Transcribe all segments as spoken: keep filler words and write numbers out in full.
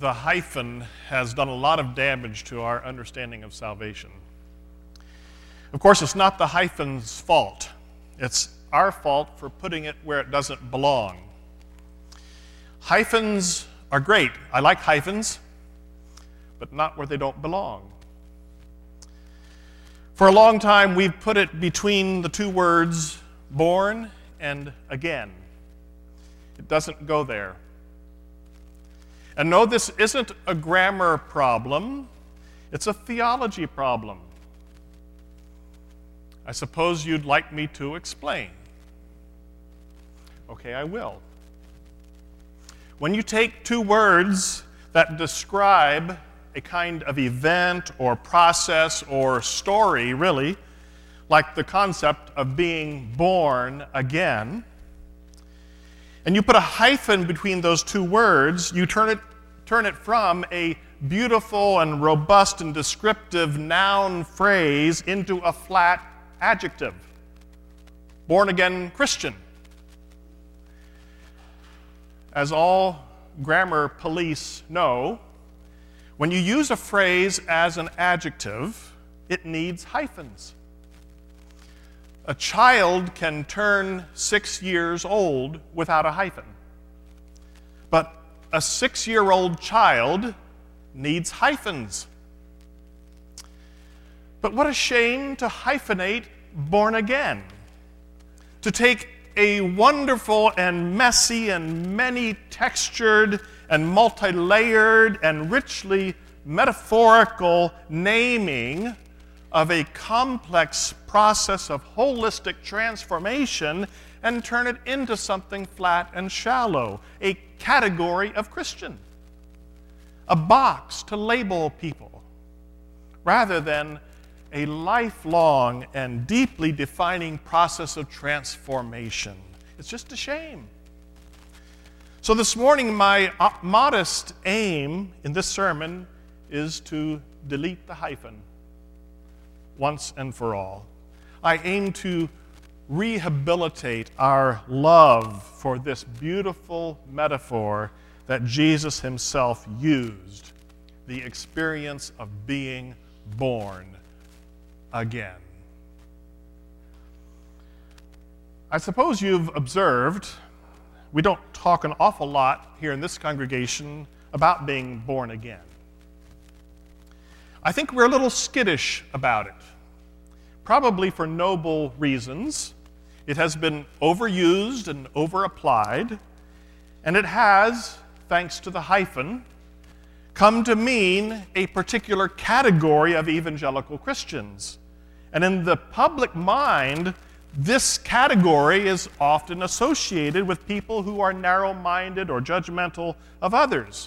the hyphen has done a lot of damage to our understanding of salvation. Of course, it's not the hyphen's fault. It's our fault for putting it where it doesn't belong. Hyphens are great. I like hyphens, but not where they don't belong. For a long time, we've put it between the two words born and again. It doesn't go there. And no, this isn't a grammar problem. It's a theology problem. I suppose you'd like me to explain. Okay, I will. When you take two words that describe a kind of event or process or story, really, like the concept of being born again, and you put a hyphen between those two words, you turn it, turn it from a beautiful and robust and descriptive noun phrase into a flat adjective. Born again Christian. As all grammar police know, when you use a phrase as an adjective, it needs hyphens. A child can turn six years old without a hyphen. But a six-year-old child needs hyphens. But what a shame to hyphenate born again. To take a wonderful and messy and many-textured and multi-layered and richly metaphorical naming of a complex process of holistic transformation and turn it into something flat and shallow, a category of Christian, a box to label people, rather than a lifelong and deeply defining process of transformation. It's just a shame. So this morning, my uh, modest aim in this sermon is to delete the hyphen once and for all. I aim to rehabilitate our love for this beautiful metaphor that Jesus himself used, the experience of being born again. I suppose you've observed we don't talk an awful lot here in this congregation about being born again. I think we're a little skittish about it, probably for noble reasons. It has been overused and over-applied, and it has, thanks to the hyphen, come to mean a particular category of evangelical Christians. And in the public mind, this category is often associated with people who are narrow-minded or judgmental of others.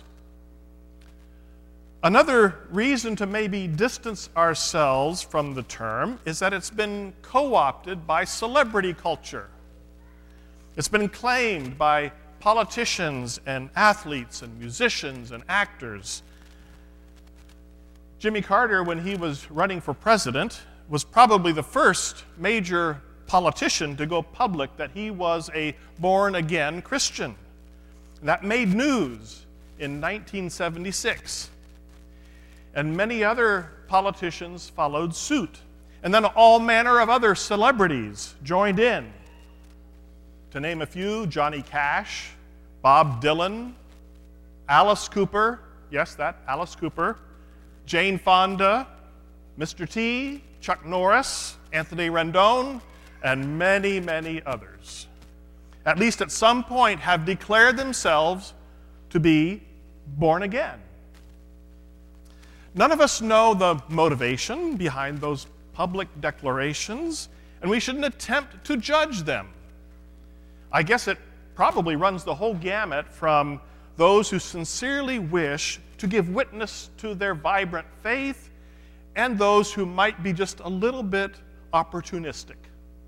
Another reason to maybe distance ourselves from the term is that it's been co-opted by celebrity culture. It's been claimed by politicians and athletes and musicians and actors. Jimmy Carter, when he was running for president, was probably the first major politician to go public that he was a born-again Christian. That made news in nineteen seventy-six. And many other politicians followed suit. And then all manner of other celebrities joined in. To name a few, Johnny Cash, Bob Dylan, Alice Cooper, yes, that Alice Cooper, Jane Fonda, Mister T, Chuck Norris, Anthony Rendon, and many, many others. At least at some point have declared themselves to be born again. None of us know the motivation behind those public declarations, and we shouldn't attempt to judge them. I guess it probably runs the whole gamut from those who sincerely wish to give witness to their vibrant faith and those who might be just a little bit opportunistic.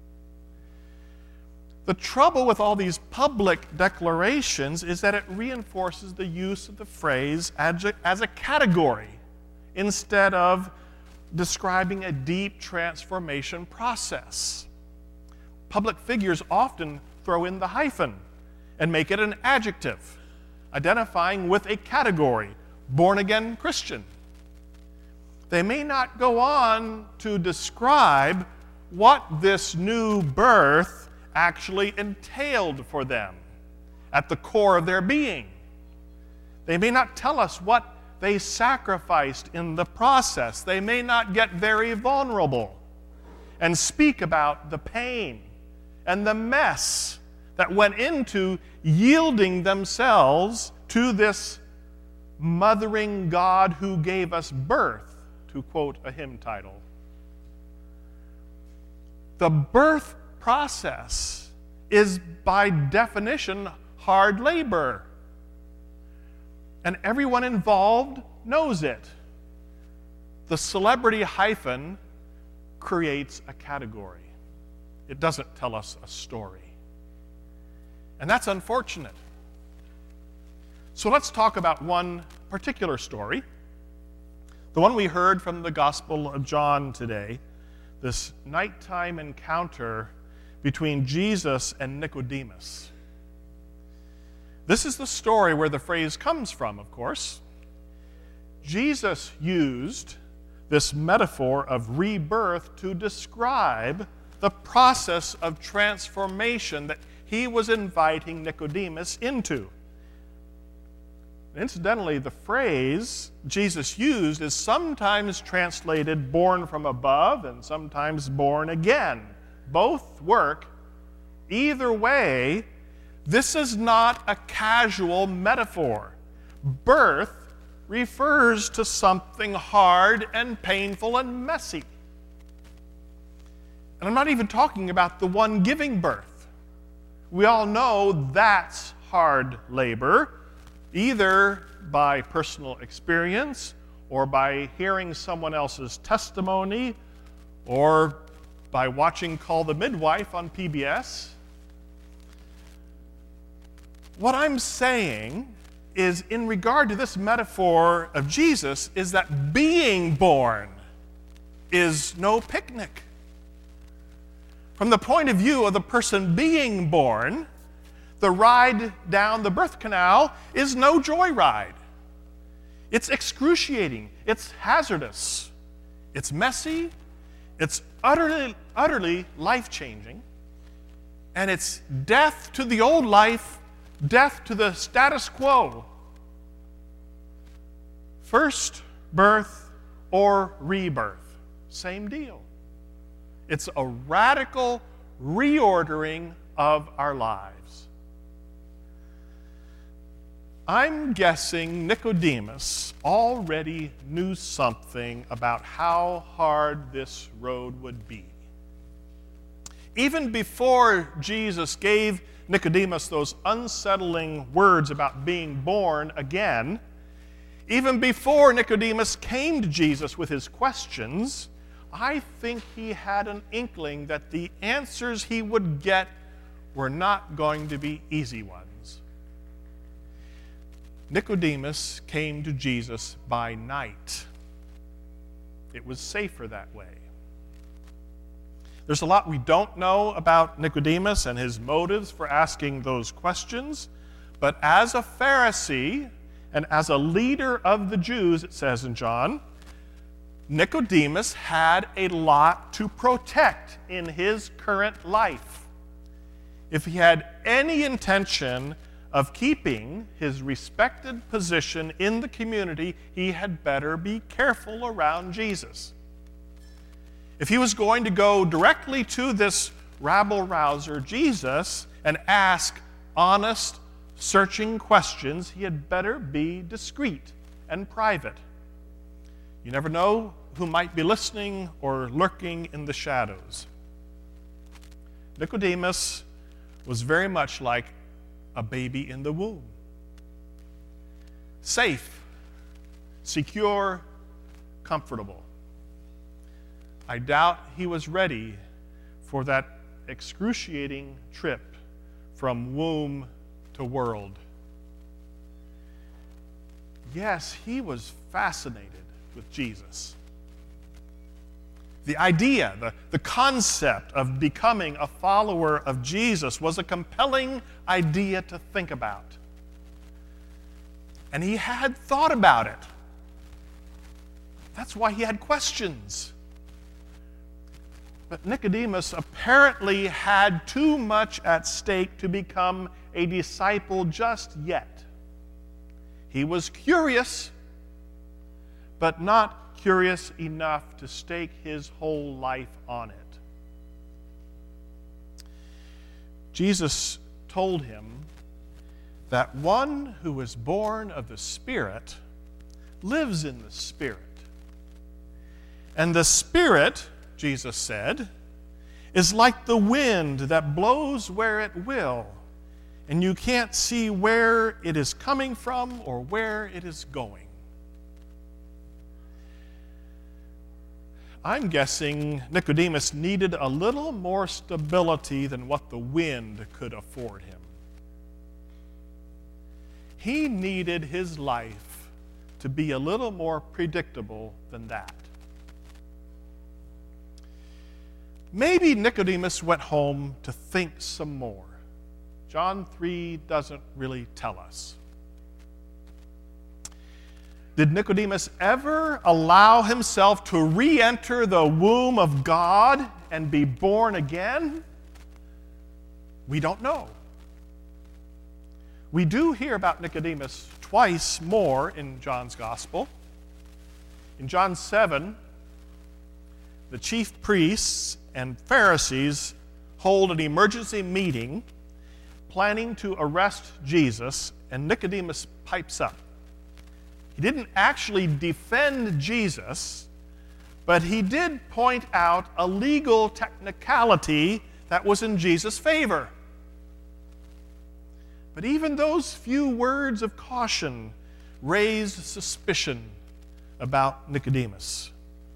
The trouble with all these public declarations is that it reinforces the use of the phrase as a category instead of describing a deep transformation process. Public figures often throw in the hyphen and make it an adjective, identifying with a category, born-again Christian. They may not go on to describe what this new birth actually entailed for them at the core of their being. They may not tell us what they sacrificed in the process. They may not get very vulnerable and speak about the pain and the mess that went into yielding themselves to this mothering God who gave us birth, to quote a hymn title. The birth process is by definition hard labor. And everyone involved knows it. The celebrity hyphen creates a category. It doesn't tell us a story. And that's unfortunate. So let's talk about one particular story, the one we heard from the Gospel of John today, this nighttime encounter between Jesus and Nicodemus. This is the story where the phrase comes from, of course. Jesus used this metaphor of rebirth to describe the process of transformation that he was inviting Nicodemus into. Incidentally, the phrase Jesus used is sometimes translated born from above and sometimes born again. Both work. Either way, this is not a casual metaphor. Birth refers to something hard and painful and messy. And I'm not even talking about the one giving birth. We all know that's hard labor, either by personal experience or by hearing someone else's testimony or by watching Call the Midwife on P B S. What I'm saying is, in regard to this metaphor of Jesus, is that being born is no picnic. From the point of view of the person being born, the ride down the birth canal is no joyride. It's excruciating. It's hazardous. It's messy. It's utterly, utterly life-changing. And it's death to the old life, death to the status quo. First birth or rebirth, same deal. It's a radical reordering of our lives. I'm guessing Nicodemus already knew something about how hard this road would be. Even before Jesus gave Nicodemus those unsettling words about being born again, even before Nicodemus came to Jesus with his questions, I think he had an inkling that the answers he would get were not going to be easy ones. Nicodemus came to Jesus by night. It was safer that way. There's a lot we don't know about Nicodemus and his motives for asking those questions, but as a Pharisee and as a leader of the Jews, it says in John, Nicodemus had a lot to protect in his current life. If he had any intention of keeping his respected position in the community, he had better be careful around Jesus. If he was going to go directly to this rabble-rouser, Jesus, and ask honest, searching questions, he had better be discreet and private. You never know who might be listening or lurking in the shadows. Nicodemus was very much like a baby in the womb. Safe, secure, comfortable. I doubt he was ready for that excruciating trip from womb to world. Yes, he was fascinated with Jesus. The idea, the, the concept of becoming a follower of Jesus was a compelling idea to think about. And he had thought about it. That's why he had questions. But Nicodemus apparently had too much at stake to become a disciple just yet. He was curious, but not curious enough to stake his whole life on it. Jesus told him that one who is born of the Spirit lives in the Spirit. And the Spirit, Jesus said, is like the wind that blows where it will, and you can't see where it is coming from or where it is going. I'm guessing Nicodemus needed a little more stability than what the wind could afford him. He needed his life to be a little more predictable than that. Maybe Nicodemus went home to think some more. John three doesn't really tell us. Did Nicodemus ever allow himself to re-enter the womb of God and be born again? We don't know. We do hear about Nicodemus twice more in John's Gospel. In John seven, the chief priests and Pharisees hold an emergency meeting planning to arrest Jesus, and Nicodemus pipes up. He didn't actually defend Jesus, but he did point out a legal technicality that was in Jesus' favor. But even those few words of caution raised suspicion about Nicodemus.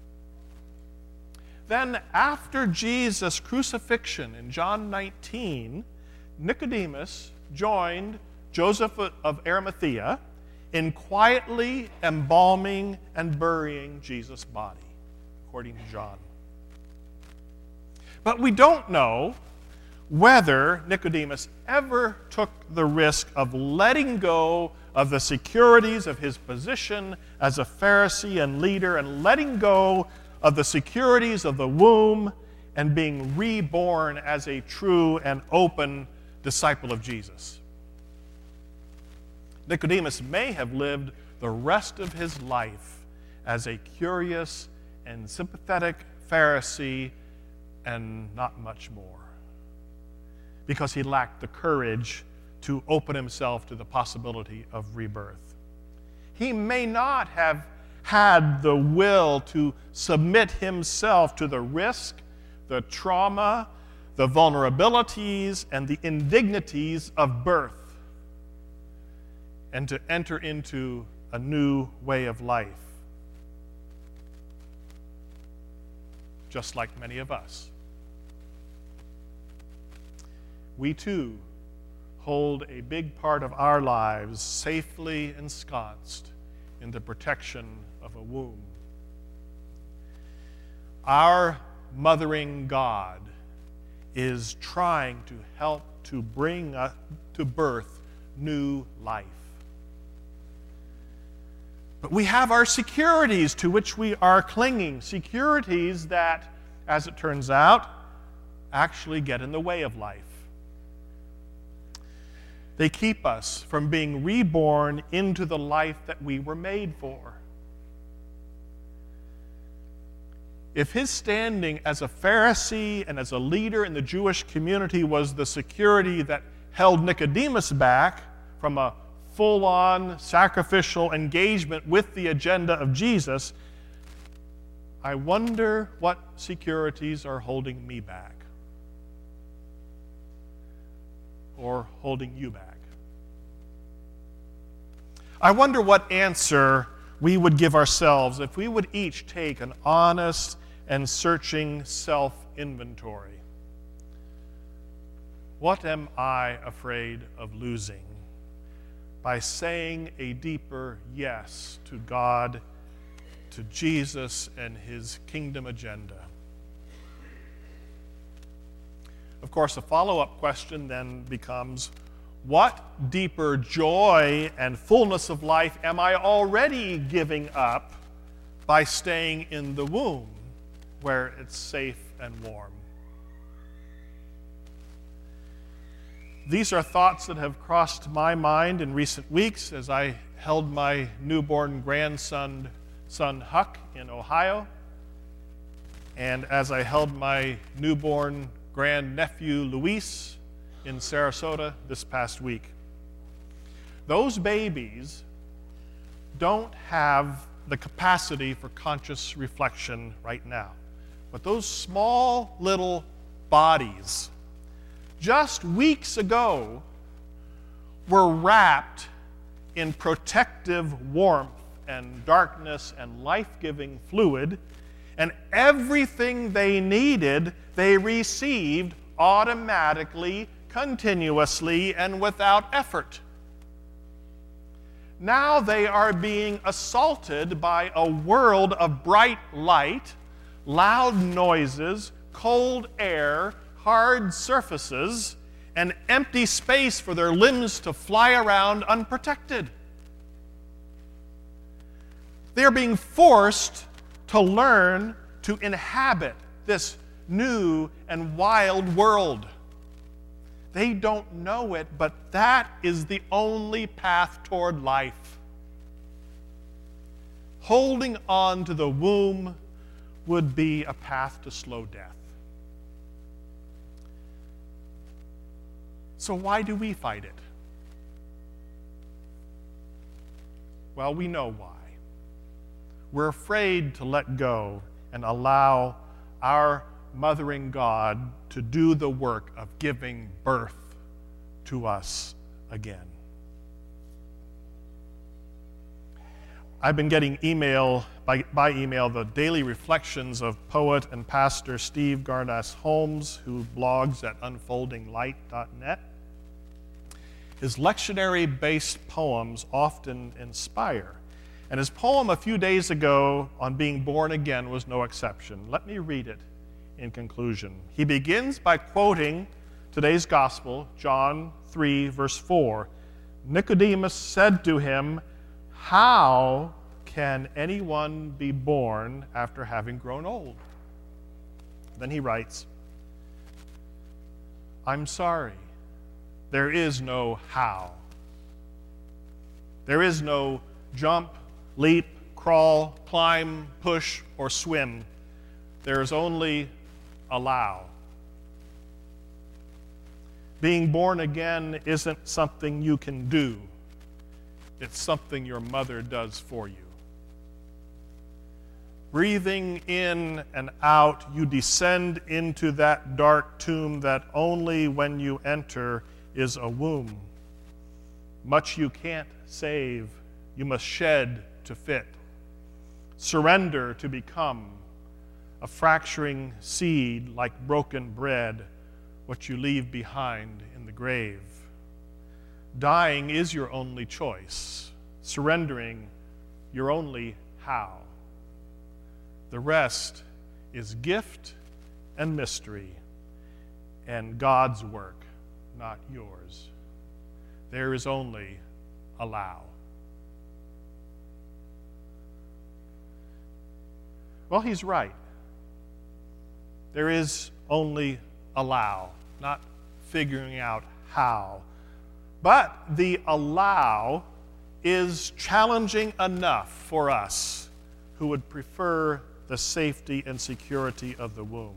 Then, after Jesus' crucifixion in John nineteen, Nicodemus joined Joseph of Arimathea in quietly embalming and burying Jesus' body, according to John. But we don't know whether Nicodemus ever took the risk of letting go of the securities of his position as a Pharisee and leader and letting go of the securities of the womb and being reborn as a true and open disciple of Jesus. Nicodemus may have lived the rest of his life as a curious and sympathetic Pharisee and not much more, because he lacked the courage to open himself to the possibility of rebirth. He may not have had the will to submit himself to the risk, the trauma, the vulnerabilities, and the indignities of birth, and to enter into a new way of life, just like many of us. We too hold a big part of our lives safely ensconced in the protection of a womb. Our mothering God is trying to help to bring us to birth new life. But we have our securities to which we are clinging, securities that, as it turns out, actually get in the way of life. They keep us from being reborn into the life that we were made for. If his standing as a Pharisee and as a leader in the Jewish community was the security that held Nicodemus back from a full-on sacrificial engagement with the agenda of Jesus, I wonder what securities are holding me back or holding you back. I wonder what answer we would give ourselves if we would each take an honest and searching self-inventory. What am I afraid of losing by saying a deeper yes to God, to Jesus and his kingdom agenda? Of course, a follow-up question then becomes, What deeper joy and fullness of life am I already giving up by staying in the womb where it's safe and warm? These are thoughts that have crossed my mind in recent weeks as I held my newborn grandson, son Huck, in Ohio, and as I held my newborn grandnephew Luis in Sarasota this past week. Those babies don't have the capacity for conscious reflection right now. But those small little bodies, just weeks ago, were wrapped in protective warmth and darkness and life-giving fluid, and everything they needed, they received automatically, continuously, and without effort. Now they are being assaulted by a world of bright light, loud noises, cold air, hard surfaces, and empty space for their limbs to fly around unprotected. They are being forced to learn to inhabit this new and wild world. They don't know it, but that is the only path toward life. Holding on to the womb would be a path to slow death. So why do we fight it? Well, we know why. We're afraid to let go and allow our mothering God to do the work of giving birth to us again. I've been getting email by, by email the daily reflections of poet and pastor Steve Garnaas Holmes, who blogs at unfolding light dot net. His lectionary-based poems often inspire, and his poem a few days ago on being born again was no exception. Let me read it in conclusion. He begins by quoting today's gospel, John three, verse four. Nicodemus said to him, "How can anyone be born after having grown old?" Then he writes, "I'm sorry, there is no how. There is no jump, leap, crawl, climb, push, or swim. There is only allow. Being born again isn't something you can do. It's something your mother does for you. Breathing in and out, you descend into that dark tomb that only when you enter is a womb. Much you can't save, you must shed to fit. Surrender to become a fracturing seed like broken bread, what you leave behind in the grave. Dying is your only choice. Surrendering your only how. The rest is gift and mystery and God's work, not yours. There is only allow." Well, he's right. There is only allow, not figuring out how. But the allow is challenging enough for us who would prefer the safety and security of the womb.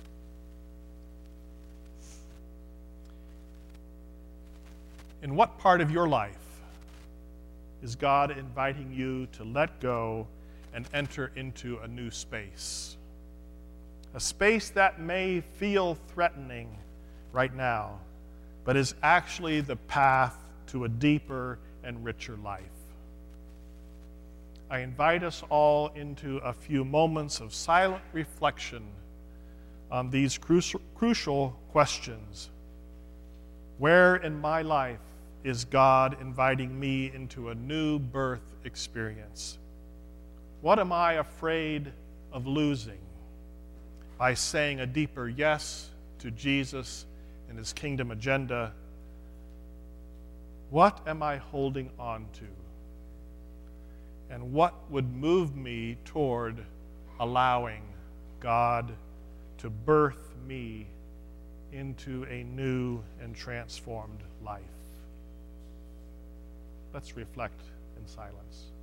In what part of your life is God inviting you to let go and enter into a new space? A space that may feel threatening right now, but is actually the path to a deeper and richer life. I invite us all into a few moments of silent reflection on these crucial, crucial questions. Where in my life is God inviting me into a new birth experience? What am I afraid of losing by saying a deeper yes to Jesus and his kingdom agenda? What am I holding on to? And what would move me toward allowing God to birth me into a new and transformed life? Let's reflect in silence.